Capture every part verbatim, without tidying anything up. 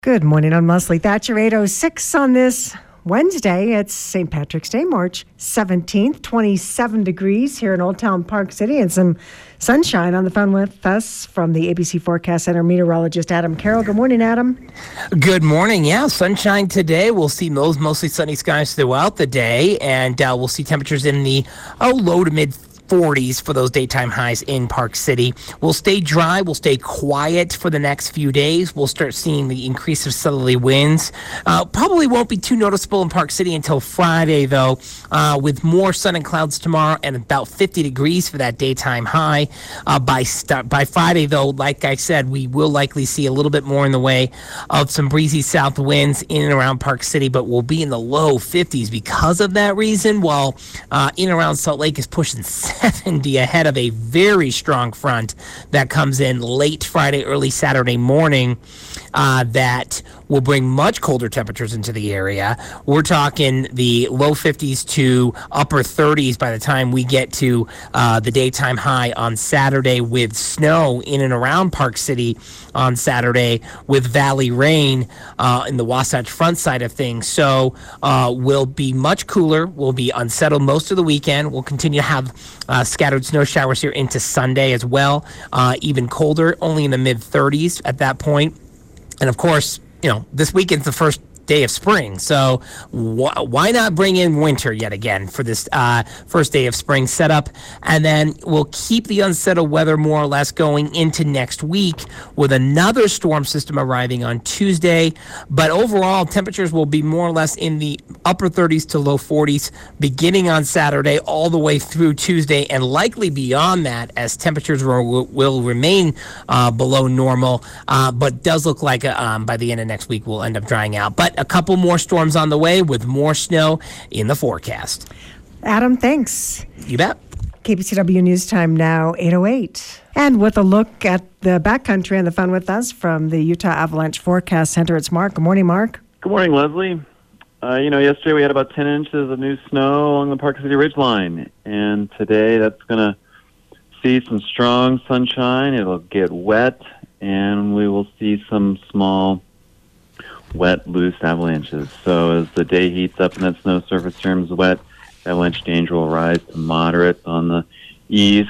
Good morning. I'm Leslie Thatcher. eight oh six on this Wednesday. It's Saint Patrick's Day, March seventeenth, twenty-seven degrees here in Old Town Park City, and some sunshine on the phone with us from the A B C Forecast Center meteorologist Adam Carroll. Good morning, Adam. Good morning. Yeah, sunshine today. We'll see those mostly sunny skies throughout the day, and uh, we'll see temperatures in the oh, low to mid forties for those daytime highs in Park City. We'll stay dry. We'll stay quiet for the next few days. We'll start seeing the increase of southerly winds. Uh, probably won't be too noticeable in Park City until Friday, though, uh, with more sun and clouds tomorrow and about fifty degrees for that daytime high. Uh, by st- by Friday, though, like I said, we will likely see a little bit more in the way of some breezy south winds in and around Park City, but we'll be in the low fifties because of that reason, while uh, in and around Salt Lake is pushing seventy ahead of a very strong front that comes in late Friday, early Saturday morning uh, that will bring much colder temperatures into the area. We're talking the low fifties to upper thirties by the time we get to uh, the daytime high on Saturday, with snow in and around Park City on Saturday, with valley rain uh, in the Wasatch Front side of things. So uh, we'll be much cooler. We'll be unsettled most of the weekend. We'll continue to have uh, scattered snow showers here into Sunday as well. Uh, even colder, only in the mid thirties at that point. And of course, you know, this weekend's the first day of spring, so wh- why not bring in winter yet again for this uh, first day of spring setup? And then we'll keep the unsettled weather more or less going into next week with another storm system arriving on Tuesday. But overall, temperatures will be more or less in the upper thirties to low forties beginning on Saturday all the way through Tuesday, and likely beyond that, as temperatures will, will remain uh, below normal, uh, but does look like uh, um, by the end of next week we'll end up drying out. But a couple more storms on the way with more snow in the forecast. Adam, thanks. You bet. K B C W News Time now, eight oh eight. And with a look at the backcountry and the fun with us from the Utah Avalanche Forecast Center, it's Mark. Good morning, Mark. Good morning, Leslie. Uh, you know, yesterday we had about ten inches of new snow along the Park City Ridgeline, and today that's going to see some strong sunshine. It'll get wet, and we will see some small wet, loose avalanches. So as the day heats up and that snow surface turns wet, avalanche danger will rise to moderate on the east,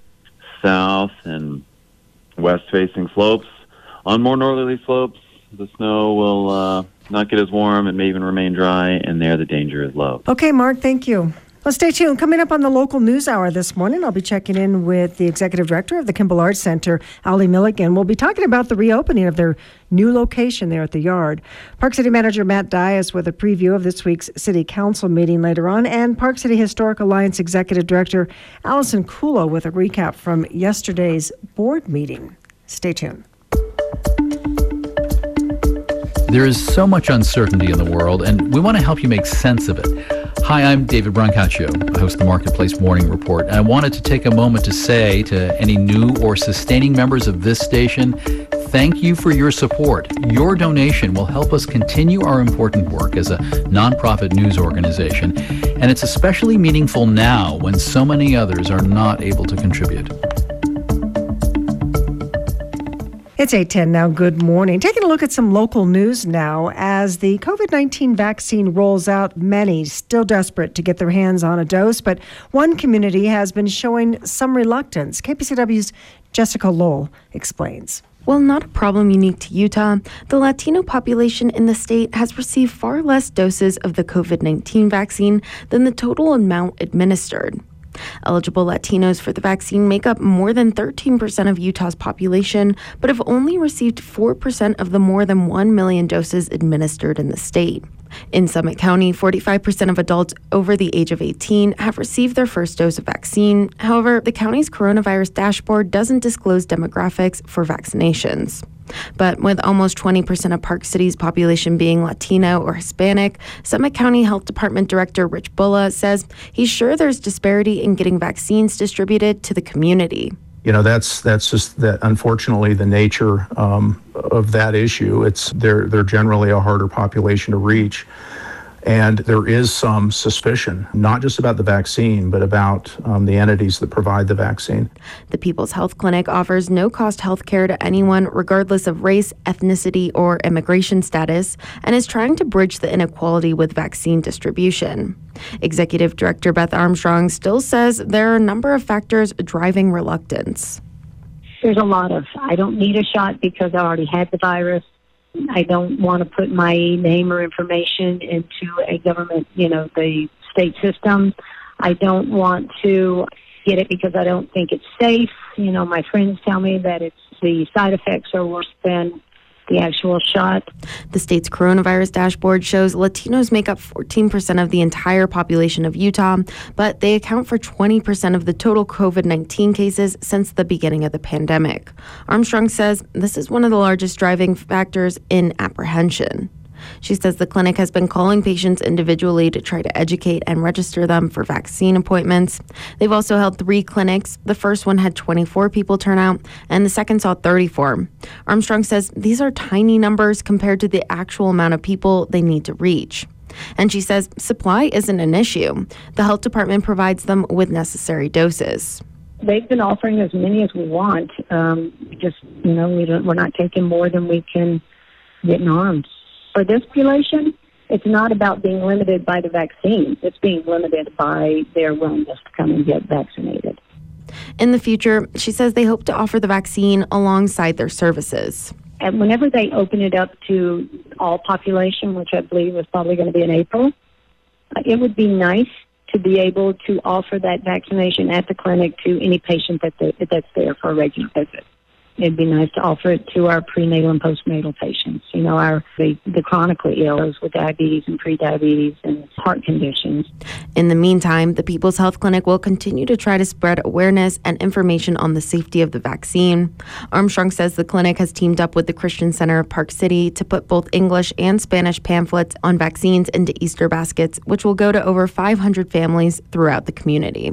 south, and west-facing slopes. On more northerly slopes, the snow will uh, not get as warm. It may even remain dry, and there the danger is low. Okay, Mark, thank you. Well, stay tuned. Coming up on the local news hour this morning, I'll be checking in with the executive director of the Kimball Arts Center, Ali Milligan. We'll be talking about the reopening of their new location there at the Yard. Park City Manager Matt Dias with a preview of this week's City Council meeting later on, and Park City Historic Alliance Executive Director Allison Kulo with a recap from yesterday's board meeting. Stay tuned. There is so much uncertainty in the world, and we want to help you make sense of it. Hi, I'm David Brancaccio. I host the Marketplace Morning Report, and I wanted to take a moment to say to any new or sustaining members of this station, thank you for your support. Your donation will help us continue our important work as a nonprofit news organization, and it's especially meaningful now when so many others are not able to contribute. It's eight ten now. Good morning. Taking a look at some local news now. As the covid nineteen vaccine rolls out, many still desperate to get their hands on a dose, but one community has been showing some reluctance. K P C W's Jessica Lowell explains. While not a problem unique to Utah, the Latino population in the state has received far less doses of the covid nineteen vaccine than the total amount administered. Eligible Latinos for the vaccine make up more than thirteen percent of Utah's population, but have only received four percent of the more than one million doses administered in the state. In Summit County, forty-five percent of adults over the age of eighteen have received their first dose of vaccine. However, the county's coronavirus dashboard doesn't disclose demographics for vaccinations. But with almost twenty percent of Park City's population being Latino or Hispanic, Summit County Health Department Director Rich Bulla says he's sure there's disparity in getting vaccines distributed to the community. You know, that's that's just that. Unfortunately, the nature um, of that issue. It's they're they're generally a harder population to reach, And there is some suspicion, not just about the vaccine, but about um, the entities that provide the vaccine. The People's Health Clinic offers no-cost health care to anyone, regardless of race, ethnicity, or immigration status, and is trying to bridge the inequality with vaccine distribution. Executive Director Beth Armstrong still says there are a number of factors driving reluctance. There's a lot of, I don't need a shot because I already had the virus. I don't want to put my name or information into a government, you know, the state system. I don't want to get it because I don't think it's safe. You know, my friends tell me that it's the side effects are worse than the actual shot. The state's coronavirus dashboard shows Latinos make up fourteen percent of the entire population of Utah, but they account for twenty percent of the total COVID nineteen cases since the beginning of the pandemic. Armstrong says this is one of the largest driving factors in apprehension. She says the clinic has been calling patients individually to try to educate and register them for vaccine appointments. They've also held three clinics. The first one had twenty-four people turn out, and the second saw thirty-four. Armstrong says these are tiny numbers compared to the actual amount of people they need to reach. And she says supply isn't an issue. The health department provides them with necessary doses. They've been offering as many as we want. Um, just, you know, we don't, we're not taking more than we can get in arms. For this population, it's not about being limited by the vaccine. It's being limited by their willingness to come and get vaccinated. In the future, she says they hope to offer the vaccine alongside their services. And whenever they open it up to all population, which I believe is probably going to be in April, it would be nice to be able to offer that vaccination at the clinic to any patient that they, that's there for a regular visit. It'd be nice to offer it to our prenatal and postnatal patients, you know, our the, the chronically ill, those with diabetes and prediabetes and heart conditions. In the meantime, the People's Health Clinic will continue to try to spread awareness and information on the safety of the vaccine. Armstrong says the clinic has teamed up with the Christian Center of Park City to put both English and Spanish pamphlets on vaccines into Easter baskets, which will go to over five hundred families throughout the community.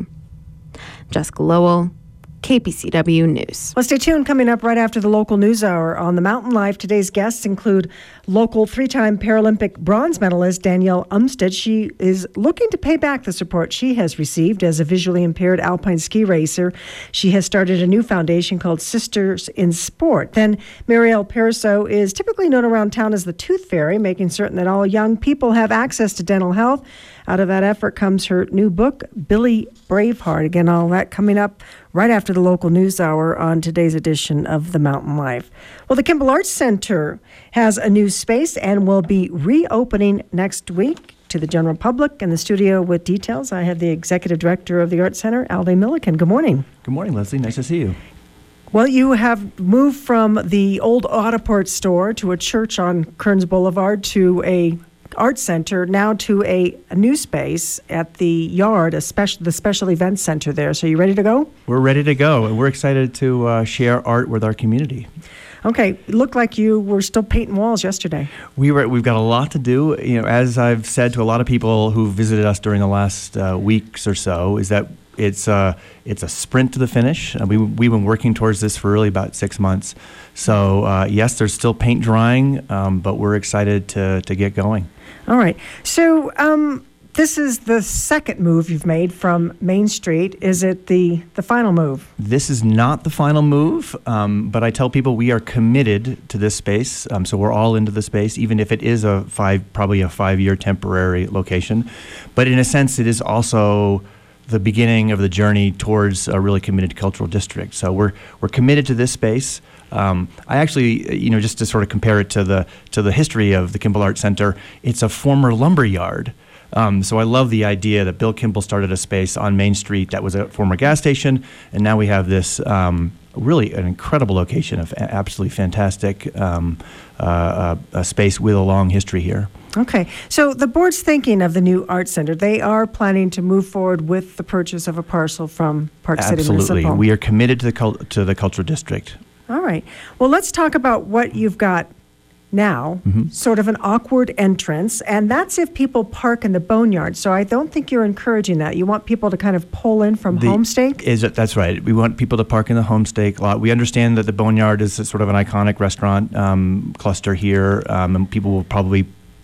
Jessica Lowell, K P C W News. Well, stay tuned. Coming up right after the local news hour on the Mountain Life, today's guests include local three-time Paralympic bronze medalist Danielle Umstead. She is looking to pay back the support she has received as a visually impaired alpine ski racer. She has started a new foundation called Sisters in Sport. Then Marielle Periso is typically known around town as the Tooth Fairy, making certain that all young people have access to dental health. Out of that effort comes her new book, Billy Braveheart. Again, all that coming up right after the local news hour on today's edition of The Mountain Life. Well, the Kimball Arts Center has a new space and will be reopening next week to the general public. In the studio with details, I have the Executive Director of the Arts Center, Alde Milliken. Good morning. Good morning, Leslie. Nice to see you. Well, you have moved from the old Autoport store to a church on Kearns Boulevard to a Arts Center, now to a, a new space at the Yard, a special, the Special Events Center there. So you ready to go? We're ready to go, and we're excited to uh, share art with our community. Okay, it looked like you were still painting walls yesterday. We were, we've got a lot to do. You know, as I've said to a lot of people who visited us during the last uh, weeks or so, is that it's uh, it's a sprint to the finish. Uh, we, we've been working towards this for really about six months. So, uh, yes, there's still paint drying, um, but we're excited to, to get going. All right. So um, this is the second move you've made from Main Street. Is it the, the final move? This is not the final move, um, but I tell people we are committed to this space. Um, so we're all into the space, even if it is a five, probably a five-year temporary location. But in a sense, it is also the beginning of the journey towards a really committed cultural district. So we're we're committed to this space. Um, I actually, you know, just to sort of compare it to the to the history of the Kimball Arts Center, it's a former lumber yard. Um, so I love the idea that Bill Kimball started a space on Main Street that was a former gas station, and now we have this um, really an incredible location of absolutely fantastic um, uh, uh, a space with a long history here. Okay. So the board's thinking of the new Arts Center. They are planning to move forward with the purchase of a parcel from Park City Municipal. Absolutely. We are committed to the cult- to the cultural district. All right. Well, let's talk about what you've got now, mm-hmm. Sort of an awkward entrance, and that's if people park in the Boneyard. So I don't think you're encouraging that. You want people to kind of pull in from the, Homestake? Is it, that's right. We want people to park in the Homestake lot. We understand that the Boneyard is a sort of an iconic restaurant um, cluster here, um, and people will probably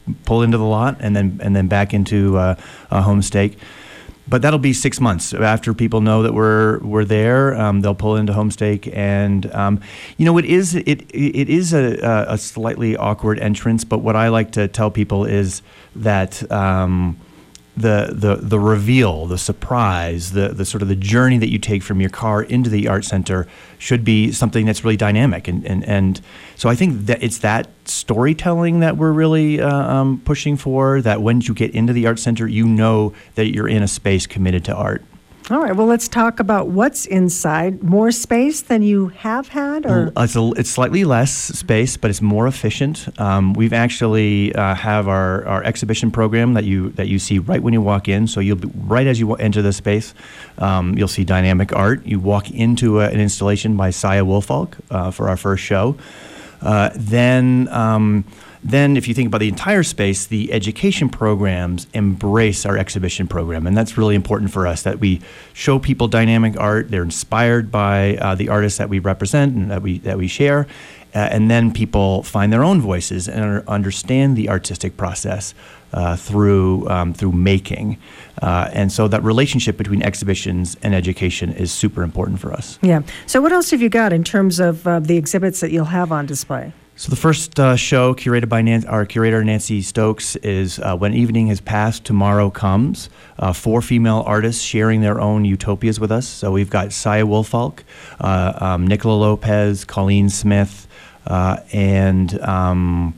pull into the lot and then and then back into uh, a home stake. But that'll be six months after people know that we're we're there. Um, they'll pull into Homestake, and um, you know it is it it is a, a slightly awkward entrance. But what I like to tell people is that um, the the the reveal, the surprise, the the sort of the journey that you take from your car into the art center should be something that's really dynamic, and and and so I think that it's that storytelling that we're really uh, um, pushing for, that when you get into the art center, you know that you're in a space committed to art. All right, well, let's talk about what's inside. More space than you have had? Or It's, a, it's slightly less space, but it's more efficient. Um, we've actually uh, have our, our exhibition program that you that you see right when you walk in. So you'll be, right as you enter the space, um, you'll see dynamic art. You walk into a, an installation by Saya Woolfolk uh, for our first show. Uh, then, um, then if you think about the entire space, the education programs embrace our exhibition program, and that's really important for us, that we show people dynamic art. They're inspired by uh, the artists that we represent and that we that we share, uh, and then people find their own voices and understand the artistic process uh, through um, through making. Uh, and so that relationship between exhibitions and education is super important for us. Yeah. So what else have you got in terms of uh, the exhibits that you'll have on display? So the first uh, show, curated by Nan- our curator Nancy Stokes, is uh, When Evening Has Passed, Tomorrow Comes. Uh, four female artists sharing their own utopias with us. So we've got Saya Woolfolk, uh, um, Nicola Lopez, Colleen Smith, uh, and um,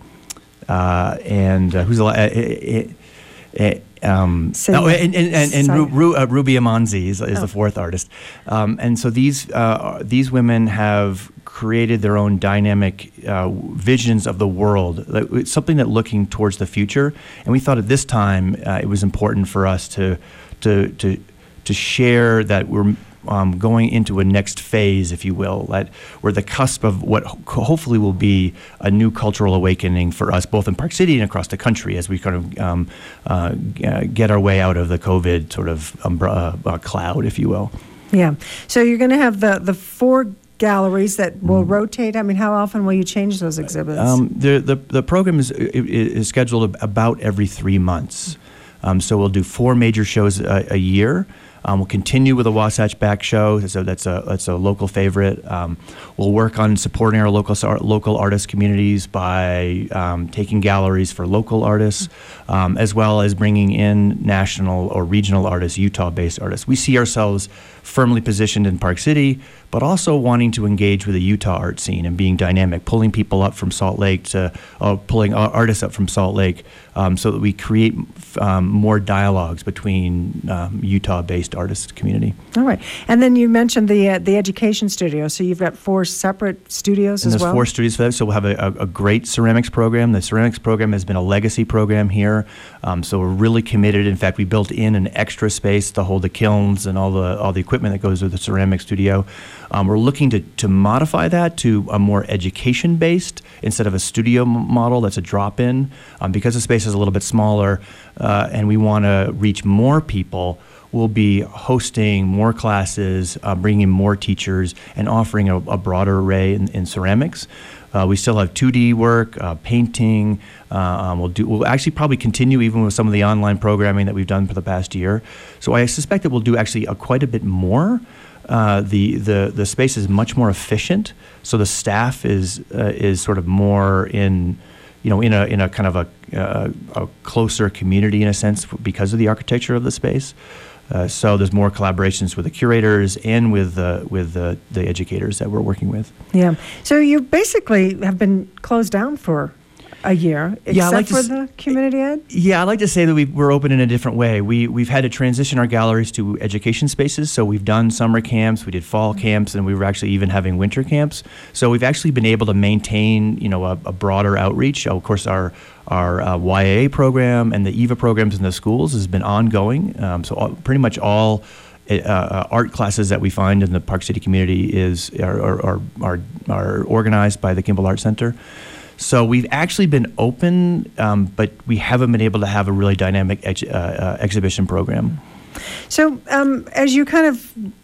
uh, and uh, who's the la- uh, uh, uh, Um, So oh, and and, and, and Ru, Saya. Ru, uh, Ruby Amanzi is, is Oh. the fourth artist, um, and so these uh, these women have created their own dynamic uh, visions of the world. It's something that looking towards the future, and we thought at this time uh, it was important for us to to to to share that we're. Um, going into a next phase, if you will, that we're the cusp of what ho- hopefully will be a new cultural awakening for us, both in Park City and across the country, as we kind of um, uh, g- uh, get our way out of the COVID sort of umbrella uh, cloud, if you will. Yeah. So you're going to have the, the four galleries that will rotate. I mean, how often will you change those exhibits? Um, the, the the program is is scheduled about every three months, um, so we'll do four major shows a, a year. Um, we'll continue with the Wasatch Back Show. So that's a that's a local favorite. Um, we'll work on supporting our local local artist communities by um, taking galleries for local artists, um, as well as bringing in national or regional artists, Utah-based artists. We see ourselves firmly positioned in Park City, but also wanting to engage with the Utah art scene and being dynamic, pulling people up from Salt Lake to uh, pulling artists up from Salt Lake, um, so that we create um, more dialogues between um, Utah-based artist community. All right. And then you mentioned the uh, the education studio. So you've got four separate studios And as there's well? four studios for that. So we'll have a, a, a great ceramics program. The ceramics program has been a legacy program here. Um, so we're really committed. In fact, we built in an extra space to hold the kilns and all the all the equipment that goes with the ceramic studio. Um, we're looking to, to modify that to a more education-based instead of a studio m- model that's a drop-in. Um, because the space is a little bit smaller uh, and we want to reach more people, we'll be hosting more classes, uh, bringing in more teachers, and offering a, a broader array in, in ceramics. Uh, we still have two D work, uh, painting. Uh, um, we'll do. We'll actually probably continue even with some of the online programming that we've done for the past year. So I suspect that we'll do actually a, quite a bit more. Uh, the the the space is much more efficient. So the staff is uh, is sort of more in, you know, in a in a kind of a uh, a closer community in a sense because of the architecture of the space. Uh, so there's more collaborations with the curators and with the with the, the educators that we're working with. Yeah. So you basically have been closed down for a year, except Yeah, I like to for s- the community ed? Yeah, I like to say that we, we're open in a different way. We, we've had to transition our galleries to education spaces. So we've done summer camps, we did fall camps, and we were actually even having winter camps. So we've actually been able to maintain, you know, a, a broader outreach. Of course, our our uh, Y A A program and the E V A programs in the schools has been ongoing. Um, so all, pretty much all uh, uh, art classes that we find in the Park City community is are are, are, are, are organized by the Kimball Art Center. So we've actually been open, um, but we haven't been able to have a really dynamic ex- uh, uh, exhibition program. So um, as you kind of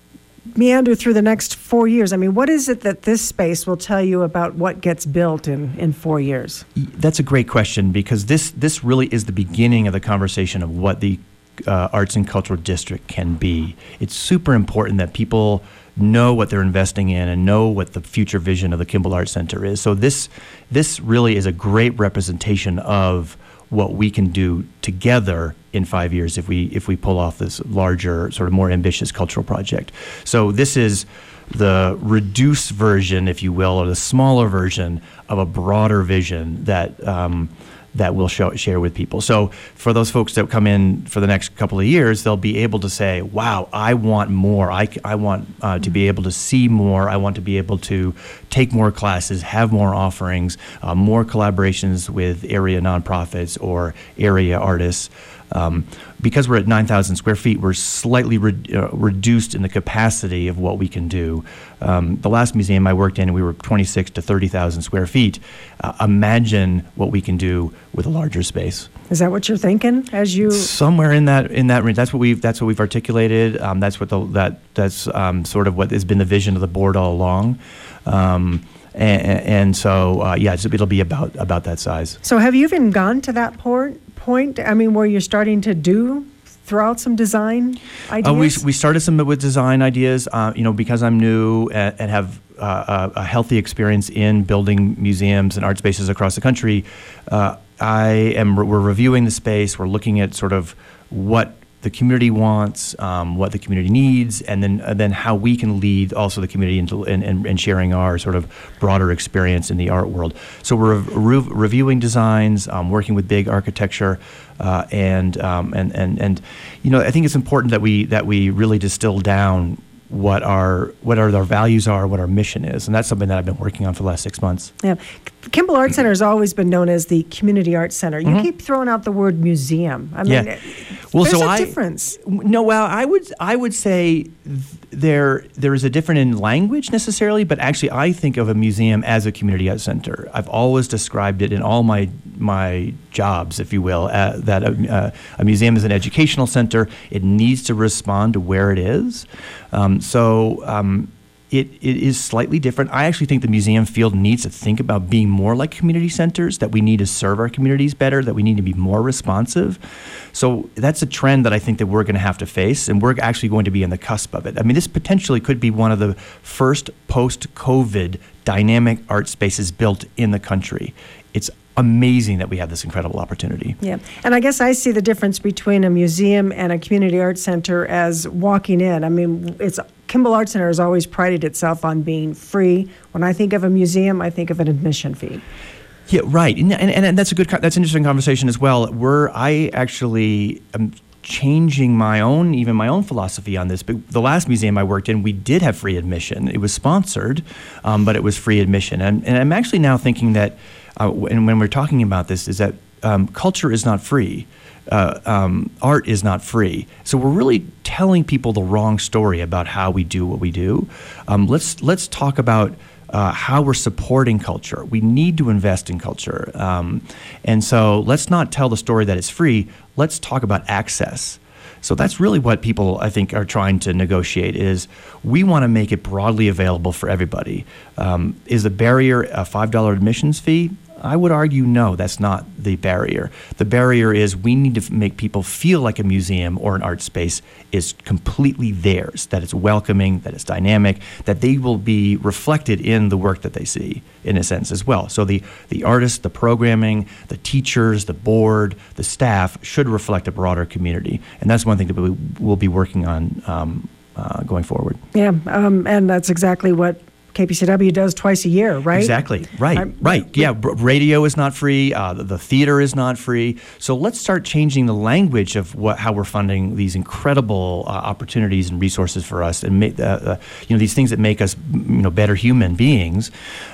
meander through the next four years, I mean, what is it that this space will tell you about what gets built in, in four years? That's a great question, because this this really is the beginning of the conversation of what the uh, Arts and Cultural District can be. It's super important that people know what they're investing in and know what the future vision of the Kimball Arts Center is. So this this really is a great representation of what we can do together in five years if we if we pull off this larger, sort of more ambitious cultural project. So this is the reduced version, if you will, or the smaller version of a broader vision that um, that we'll show, share with people. So for those folks that come in for the next couple of years, they'll be able to say, wow, I want more. I, I want uh, to be able to see more. I want to be able to take more classes, have more offerings, uh, more collaborations with area nonprofits or area artists. Um, because we're at nine thousand square feet, we're slightly re- uh, reduced in the capacity of what we can do. Um, the last museum I worked in, we were twenty-six to thirty thousand square feet. Uh, imagine what we can do with a larger space. Is that what you're thinking as you? Somewhere in that in that range. That's what we've that's what we've articulated. Um, that's what the that that's um, sort of what has been the vision of the board all along. Um, and, and so uh, yeah, so it'll be about about that size. So have you even gone to that point? Point, I mean, where you're starting to do, throw out some design ideas? Uh, we, we started some with design ideas, uh, you know, because I'm new and, and have uh, a, a healthy experience in building museums and art spaces across the country. Uh, I am, we're reviewing the space, we're looking at sort of what the community wants, um, what the community needs, and then uh, then how we can lead also the community into in, in, in sharing our sort of broader experience in the art world. So we're re- reviewing designs, um, working with big architecture, uh, and um, and and and you know I think it's important that we that we really distill down what our what our, our values are, what our mission is, and that's something that I've been working on for the last six months. Yeah, Kimball Arts Center has always been known as the Community Arts Center. You mm-hmm. keep throwing out the word museum. I mean, yeah. well, there's so a I, difference. No, well, I would I would say there there is a difference in language necessarily, but actually I think of a museum as a community arts center. I've always described it in all my my jobs, if you will, uh, that a, uh, a museum is an educational center. It needs to respond to where it is. Um, so um, it, it is slightly different. I actually think the museum field needs to think about being more like community centers, that we need to serve our communities better, that we need to be more responsive. So that's a trend that I think that we're going to have to face, and we're actually going to be in the cusp of it. I mean, this potentially could be one of the first post-COVID dynamic art spaces built in the country. It's amazing that we have this incredible opportunity. Yeah, and I guess I see the difference between a museum and a community arts center as walking in. I mean, it's Kimball Arts Center has always prided itself on being free. When I think of a museum, I think of an admission fee. Yeah, right, and and, and that's a good that's an interesting conversation as well. We're I actually am changing my own even my own philosophy on this. But the last museum I worked in, we did have free admission. It was sponsored, um, but it was free admission, and and I'm actually now thinking that. Uh, and when we're talking about this, is that um, culture is not free. Uh, um, art is not free. So we're really telling people the wrong story about how we do what we do. Um, let's let's talk about uh, how we're supporting culture. We need to invest in culture. Um, and so let's not tell the story that it's free. Let's talk about access. So that's really what people, I think, are trying to negotiate is we want to make it broadly available for everybody. Um, is the barrier a five dollars admissions fee? I would argue no, that's not the barrier. The barrier is we need to f- make people feel like a museum or an art space is completely theirs, that it's welcoming, that it's dynamic, that they will be reflected in the work that they see, in a sense, as well. So the, the artists, the programming, the teachers, the board, the staff should reflect a broader community. And that's one thing that we will be working on um, uh, going forward. Yeah, um, and that's exactly what K P C W does twice a year, right? Exactly. Right. I'm, right. Yeah. B- radio is not free. Uh, the, the theater is not free. So let's start changing the language of what how we're funding these incredible uh, opportunities and resources for us, and make uh, uh, you know these things that make us you know better human beings.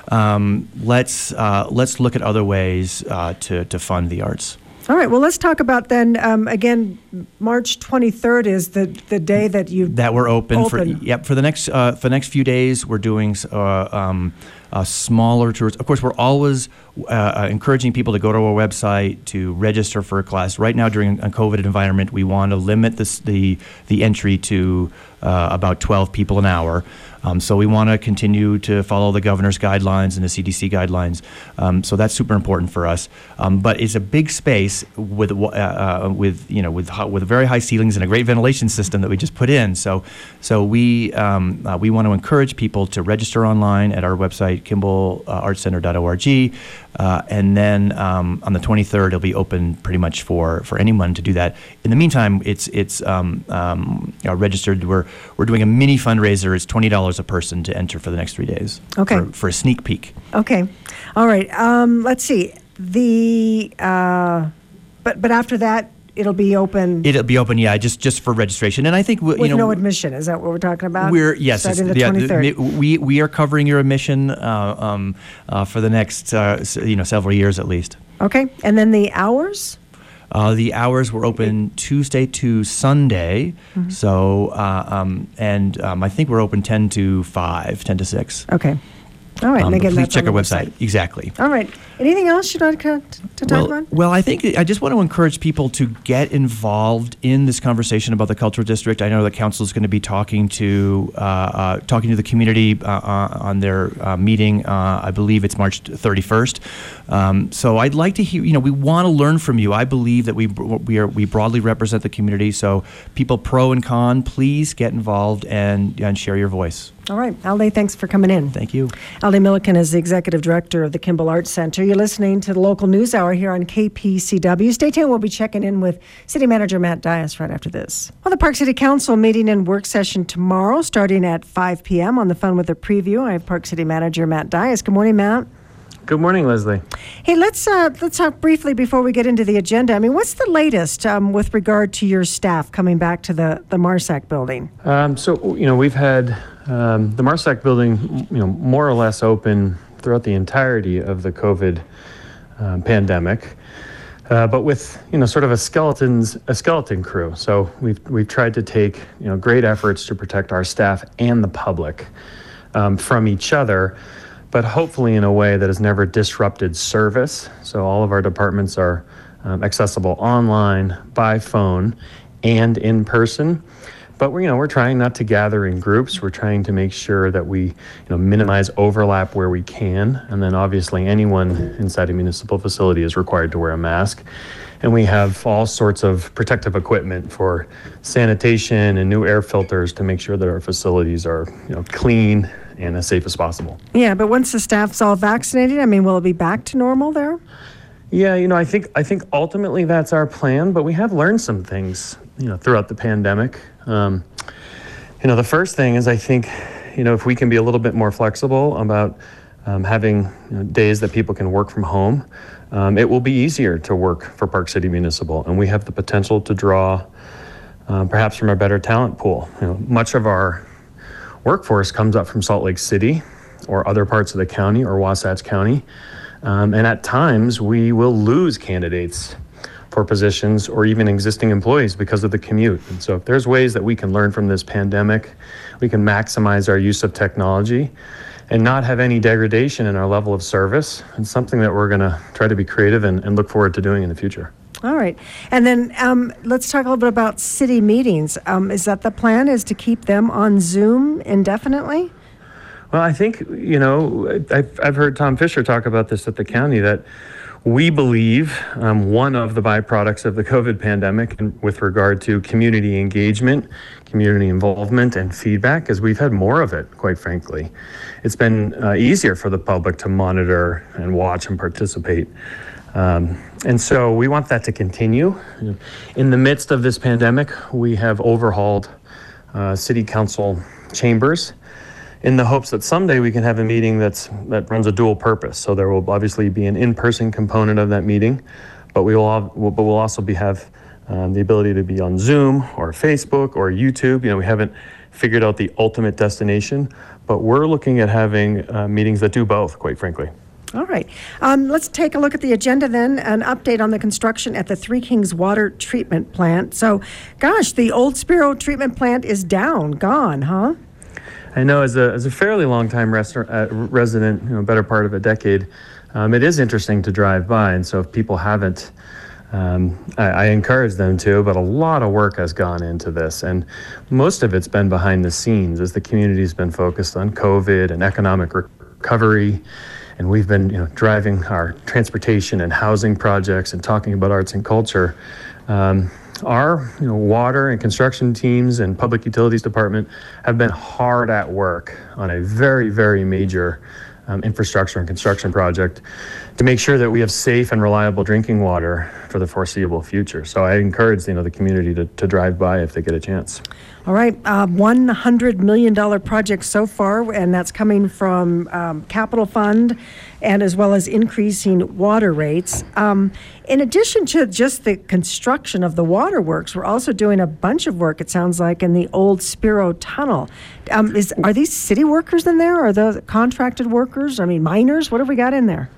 Um, let's uh, let's look at other ways uh, to to fund the arts. All right. Well, let's talk about then, um, again, March twenty-third is the, the day that you... That we're open, open. for, yep, for the next uh, for the next few days. We're doing uh, um, uh, smaller tours. Of course, we're always uh, encouraging people to go to our website to register for a class. Right now, during a COVID environment, we want to limit this, the the entry to uh, about twelve people an hour. Um, so we want to continue to follow the governor's guidelines and the C D C guidelines. Um, so that's super important for us. Um, but it's a big space with uh, uh, with you know with with very high ceilings and a great ventilation system that we just put in. So so we um, uh, we want to encourage people to register online at our website kimball arts center dot org, uh, and then um, on the twenty-third it'll be open pretty much for, for anyone to do that. In the meantime, it's it's um, um, you know, registered. We're we're doing a mini fundraiser. It's twenty dollars a person to enter for the next three days. Okay. For, for a sneak peek. Okay. All right. Um, let's see. The uh, but but after that, it'll be open. It'll be open, yeah, just just for registration. And I think we, with you know, no admission. Is that what we're talking about? We're yes, starting the yeah, twenty-third. we we are covering your admission uh, um, uh, for the next uh, you know several years at least. Okay. And then the hours. Uh, the hours were open Tuesday to Sunday, mm-hmm. so uh, um, and um, I think we're open ten to five, ten to six. Okay. All right. Um, and again, please that's check on our the website. website. Exactly. All right. Anything else you'd like to, to talk well, about? Well, I think I just want to encourage people to get involved in this conversation about the cultural district. I know the council is going to be talking to uh, uh, talking to the community uh, uh, on their uh, meeting. Uh, I believe it's March thirty-first. Um, so I'd like to hear. You know, we want to learn from you. I believe that we we are we broadly represent the community. So people pro and con, please get involved and and share your voice. All right. Alde, thanks for coming in. Thank you. Alde Milliken is the executive director of the Kimball Arts Center. You're listening to the local news hour here on K P C W. Stay tuned. We'll be checking in with City Manager Matt Dias right after this. Well, the Park City Council meeting and work session tomorrow starting at five p.m. On the phone with a preview, I have Park City Manager Matt Dias. Good morning, Matt. Good morning, Leslie. Hey, let's uh, let's talk briefly before we get into the agenda. I mean, what's the latest um, with regard to your staff coming back to the, the MARSAC building? Um, so, you know, we've had um, the MARSAC building, you know, more or less open throughout the entirety of the COVID um, pandemic, uh, but with, you know, sort of a skeletons a skeleton crew. So we've we've tried to take, you know, great efforts to protect our staff and the public um, from each other, but hopefully in a way that has never disrupted service. So all of our departments are um, accessible online, by phone, and in person. But we're, you know, we're trying not to gather in groups. We're trying to make sure that we, you know, minimize overlap where we can. And then obviously anyone inside a municipal facility is required to wear a mask. And we have all sorts of protective equipment for sanitation and new air filters to make sure that our facilities are, you know, clean and as safe as possible. Yeah, but once the staff's all vaccinated, I mean, will it be back to normal there? Yeah, you know, I think I think ultimately that's our plan, but we have learned some things, you know, throughout the pandemic. Um, you know, the first thing is I think, you know, if we can be a little bit more flexible about um, having you know, days that people can work from home, um, it will be easier to work for Park City Municipal, and we have the potential to draw um, perhaps from a better talent pool. You know, much of our workforce comes up from Salt Lake City or other parts of the county or Wasatch County. Um, and at times we will lose candidates for positions or even existing employees because of the commute. And so if there's ways that we can learn from this pandemic, we can maximize our use of technology and not have any degradation in our level of service, it's something that we're gonna try to be creative and, and look forward to doing in the future. All right. And then um, let's talk a little bit about city meetings. Um, is that the plan, is to keep them on Zoom indefinitely? Well, I think, you know, I've, I've heard Tom Fisher talk about this at the county, that we believe um, one of the byproducts of the COVID pandemic and with regard to community engagement, community involvement, and feedback is we've had more of it, quite frankly. It's been uh, easier for the public to monitor and watch and participate. Um, and so we want that to continue. In the midst of this pandemic, we have overhauled uh, city council chambers in the hopes that someday we can have a meeting that's that runs a dual purpose. So there will obviously be an in-person component of that meeting, but we will, all, but we'll also be have um, the ability to be on Zoom or Facebook or YouTube. You know, we haven't figured out the ultimate destination, but we're looking at having uh, meetings that do both, quite frankly. All right. Um, let's take a look at the agenda then. An update on the construction at the Three Kings Water Treatment Plant. So, gosh, the Old Spiro Treatment Plant is down, gone, huh? I know, as a as a fairly long time restaurant, uh, resident, you know, better part of a decade, um, it is interesting to drive by. And so if people haven't Um, I, I encourage them to, but a lot of work has gone into this, and most of it's been behind the scenes as the community's been focused on COVID and economic recovery, and we've been, you know, driving our transportation and housing projects and talking about arts and culture. Um, our you know, water and construction teams and public utilities department have been hard at work on a very, very major um, infrastructure and construction project to make sure that we have safe and reliable drinking water for the foreseeable future. So I encourage you know the community to, to drive by if they get a chance. All right, uh, one hundred million dollars project so far, and that's coming from um, Capital Fund and as well as increasing water rates. Um, in addition to just the construction of the waterworks, we're also doing a bunch of work, it sounds like, in the old Spiro Tunnel. Um, is, are these city workers in there? Are those contracted workers? I mean, miners? What have we got in there?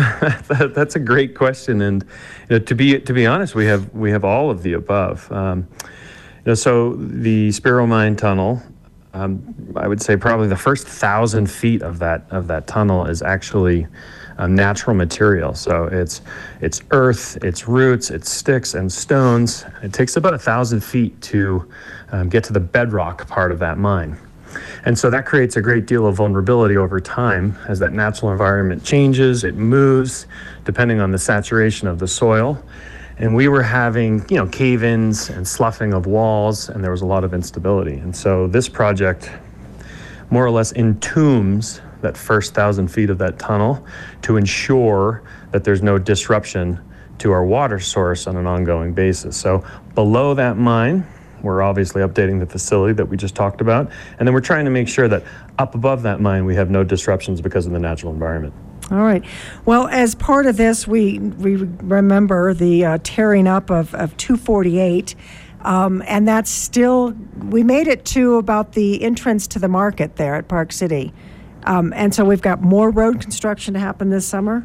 That's a great question, and you know, to be to be honest, we have we have all of the above. Um, you know, so the Spiro Mine Tunnel, um, I would say probably the first thousand feet of that of that tunnel is actually um, natural material. So it's it's earth, it's roots, it's sticks and stones. It takes about a thousand feet to um, get to the bedrock part of that mine. And so that creates a great deal of vulnerability over time as that natural environment changes, it moves, depending on the saturation of the soil. And we were having, you know, cave-ins and sloughing of walls, and there was a lot of instability. And so this project more or less entombs that first thousand feet of that tunnel to ensure that there's no disruption to our water source on an ongoing basis. So below that mine, we're obviously updating the facility that we just talked about, and then we're trying to make sure that up above that mine we have no disruptions because of the natural environment. All right. Well, as part of this, we we remember the uh, tearing up of, of two forty-eight, um, and that's still, we made it to about the entrance to the market there at Park City. Um, and so we've got more road construction to happen this summer?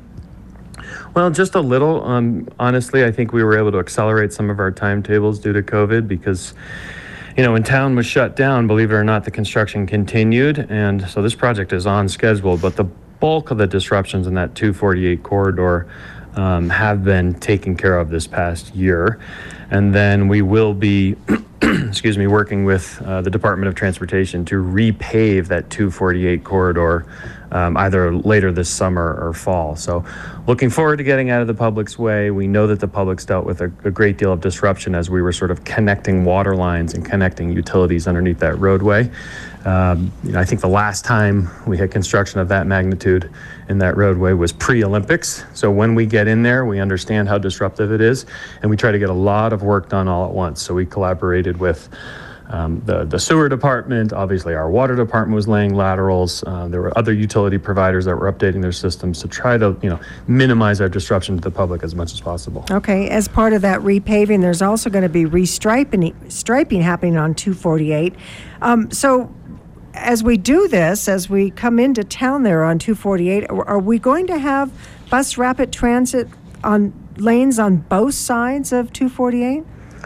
Well, just a little. Um, honestly, I think we were able to accelerate some of our timetables due to COVID because, you know, when town was shut down, believe it or not, the construction continued. And so this project is on schedule, but the bulk of the disruptions in that two forty-eight corridor um, have been taken care of this past year. And then we will be, excuse me, working with uh, the Department of Transportation to repave that two forty-eight corridor um, either later this summer or fall. So looking forward to getting out of the public's way. We know that the public's dealt with a, a great deal of disruption as we were sort of connecting water lines and connecting utilities underneath that roadway. Um, you know, I think the last time we had construction of that magnitude in that roadway was pre-Olympics. So when we get in there, we understand how disruptive it is, and we try to get a lot of work done all at once. So we collaborated with um, the, the sewer department. Obviously, our water department was laying laterals. Uh, there were other utility providers that were updating their systems to try to, you know, minimize our disruption to the public as much as possible. Okay. As part of that repaving, there's also going to be restriping striping happening on two forty-eight. Um, so as we do this, as we come into town there on two forty-eight, are we going to have bus rapid transit on lanes on both sides of two forty-eight?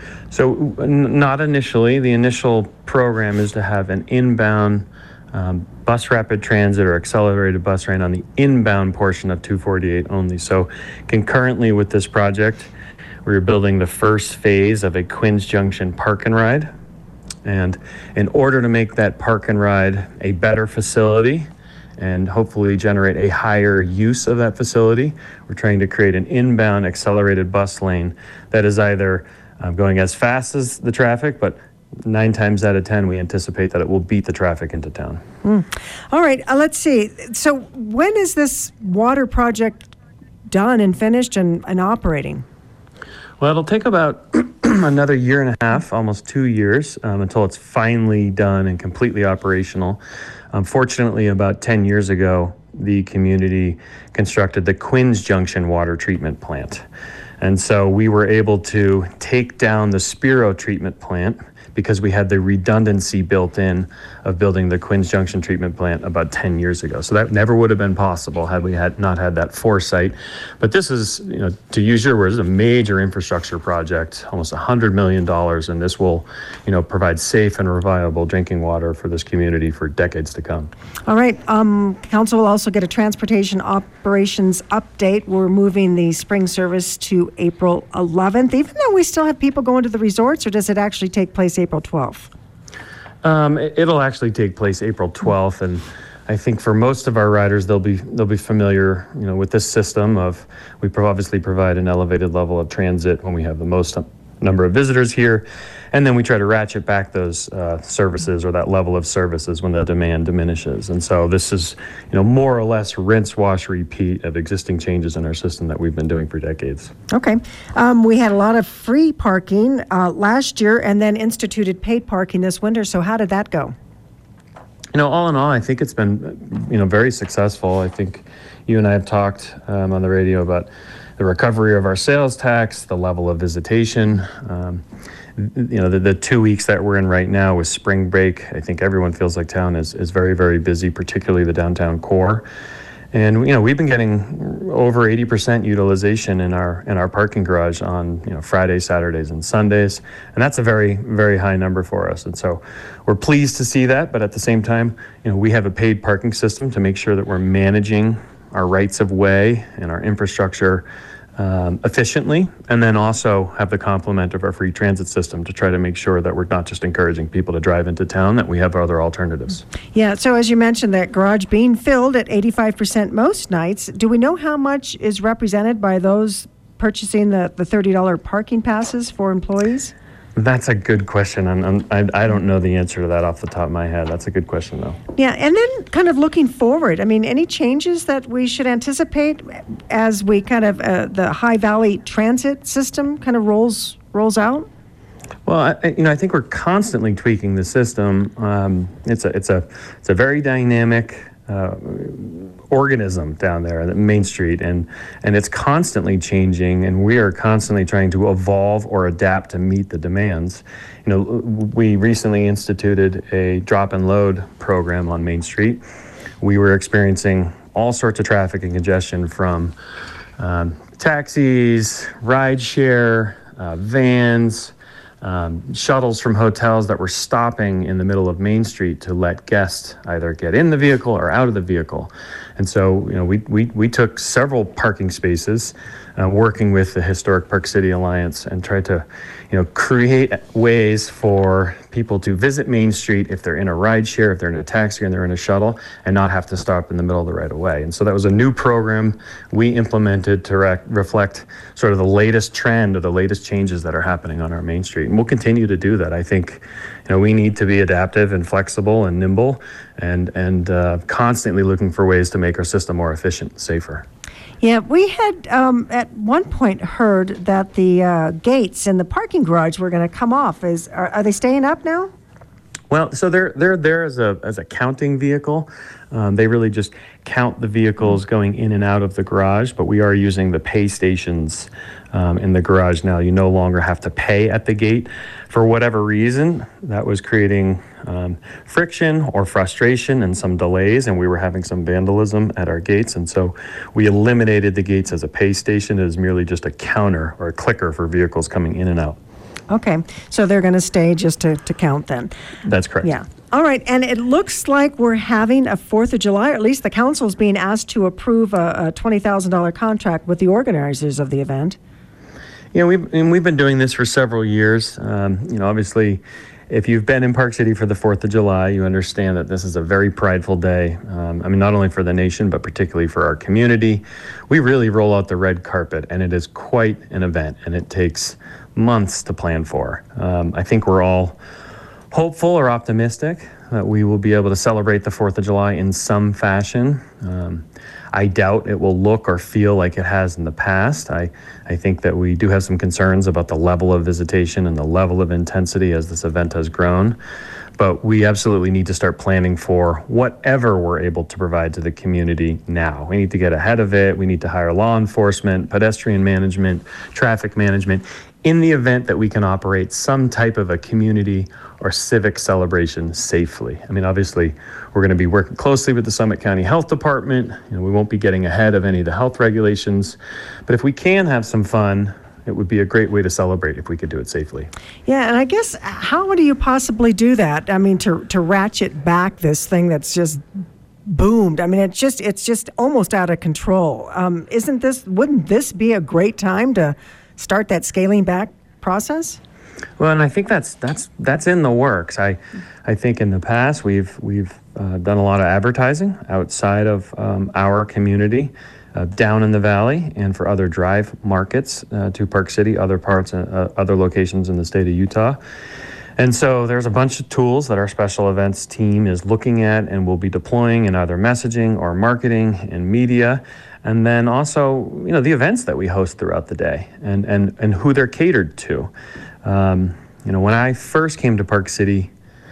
So n- not initially. The initial program is to have an inbound um, bus rapid transit or accelerated bus train on the inbound portion of two forty-eight only. So concurrently with this project, we're building the first phase of a Quinns Junction park and ride. And in order to make that park and ride a better facility and hopefully generate a higher use of that facility, we're trying to create an inbound accelerated bus lane that is either um, going as fast as the traffic, but nine times out of ten, we anticipate that it will beat the traffic into town. Mm. All right, uh, let's see. So when is this water project done and finished and, and operating? Well, it'll take about another year and a half, almost two years, um, until it's finally done and completely operational. Unfortunately, about ten years ago, the community constructed the Quinns Junction water treatment plant. And so we were able to take down the Spiro treatment plant, because we had the redundancy built in of building the Quinns Junction treatment plant about ten years ago. So that never would have been possible had we had not had that foresight. But this is, you know, to use your words, a major infrastructure project, almost one hundred million dollars, and this will, you know, provide safe and reliable drinking water for this community for decades to come. All right. Um, Council will also get a transportation operations update. We're moving the spring service to April eleventh, even though we still have people going to the resorts, or does it actually take place April twelfth? Um, it, it'll actually take place April twelfth, and I think for most of our riders, they'll be they'll be familiar, you know, with this system of we obviously provide an elevated level of transit when we have the most number of visitors here, and then we try to ratchet back those uh, services or that level of services when the demand diminishes. And so this is, you know, more or less rinse, wash, repeat of existing changes in our system that we've been doing for decades. Okay. Um, we had a lot of free parking uh, last year and then instituted paid parking this winter. So how did that go? You know, all in all, I think it's been, you know, very successful. I think you and I have talked um, on the radio about the recovery of our sales tax, the level of visitation. Um, you know, the, the two weeks that we're in right now with spring break, I think everyone feels like town is, is very, very busy, particularly the downtown core. And, you know, we've been getting over eighty percent utilization in our in our parking garage on, you know, Fridays, Saturdays, and Sundays. And that's a very, very high number for us. And so we're pleased to see that. But at the same time, you know, we have a paid parking system to make sure that we're managing our rights of way and our infrastructure um, efficiently, and then also have the complement of our free transit system to try to make sure that we're not just encouraging people to drive into town, that we have other alternatives. Yeah, so as you mentioned, that garage being filled at eighty-five percent most nights, do we know how much is represented by those purchasing the, the thirty dollars parking passes for employees? That's a good question. I'm, I'm, I I don't know the answer to that off the top of my head. That's a good question, though. Yeah, and then kind of looking forward, I mean, any changes that we should anticipate as we kind of, uh, the High Valley transit system kind of rolls rolls out? Well, I, you know, I think we're constantly tweaking the system. Um, it's a it's a it's a very dynamic uh, organism down there on Main Street, and and it's constantly changing, and we are constantly trying to evolve or adapt to meet the demands. You know, we recently instituted a drop and load program on Main Street. We were experiencing all sorts of traffic and congestion from um, taxis, rideshare, uh, vans, Um, shuttles from hotels that were stopping in the middle of Main Street to let guests either get in the vehicle or out of the vehicle. And so, you know, we we, we took several parking spaces, uh, working with the Historic Park City Alliance, and tried to, you know, create ways for people to visit Main Street if they're in a rideshare, if they're in a taxi, and they're in a shuttle, and not have to stop in the middle of the right of way. And so that was a new program we implemented to rec- reflect sort of the latest trend or the latest changes that are happening on our Main Street. And we'll continue to do that. I think, you know, we need to be adaptive and flexible and nimble, and and uh, constantly looking for ways to make our system more efficient and safer. Yeah, we had um, at one point heard that the uh, gates in the parking garage were going to come off. Is are, are they staying up now? Well, so they're they're there as a as a counting vehicle. Um, they really just count the vehicles going in and out of the garage, but we are using the pay stations um, in the garage now. You no longer have to pay at the gate. For whatever reason, that was creating um, friction or frustration and some delays, and we were having some vandalism at our gates, and so we eliminated the gates as a pay station. It is merely just a counter or a clicker for vehicles coming in and out. Okay, so they're going to stay just to, to count then. That's correct. Yeah. All right, and it looks like we're having a fourth of July, or at least the council is being asked to approve a, a twenty thousand dollars contract with the organizers of the event. Yeah, we've, and we've been doing this for several years. Um, you know, obviously, if you've been in Park City for the fourth of July, you understand that this is a very prideful day. Um, I mean, not only for the nation, but particularly for our community. We really roll out the red carpet, and it is quite an event, and it takes months to plan for. Um, I think we're all hopeful or optimistic that we will be able to celebrate the fourth of July in some fashion. Um, I doubt it will look or feel like it has in the past. I, I think that we do have some concerns about the level of visitation and the level of intensity as this event has grown. But we absolutely need to start planning for whatever we're able to provide to the community now. We need to get ahead of it. We need to hire law enforcement, pedestrian management, traffic management, in the event that we can operate some type of a community or civic celebration safely. I mean, obviously, we're going to be working closely with the Summit County Health Department. You know, we won't be getting ahead of any of the health regulations. But if we can have some fun, it would be a great way to celebrate if we could do it safely. Yeah, and I guess, how do you possibly do that? I mean, to to ratchet back this thing that's just boomed. I mean, it's just it's just almost out of control. Um, isn't this, wouldn't this be a great time to start that scaling back process? Well, and I think that's that's that's in the works. I I think in the past we've we've uh, done a lot of advertising outside of um, our community, uh, down in the valley, and for other drive markets uh, to Park City, other parts, uh, other locations in the state of Utah. And so there's a bunch of tools that our special events team is looking at and will be deploying in either messaging or marketing and media. And then also, you know, the events that we host throughout the day and, and, and who they're catered to. Um, you know, when I first came to Park City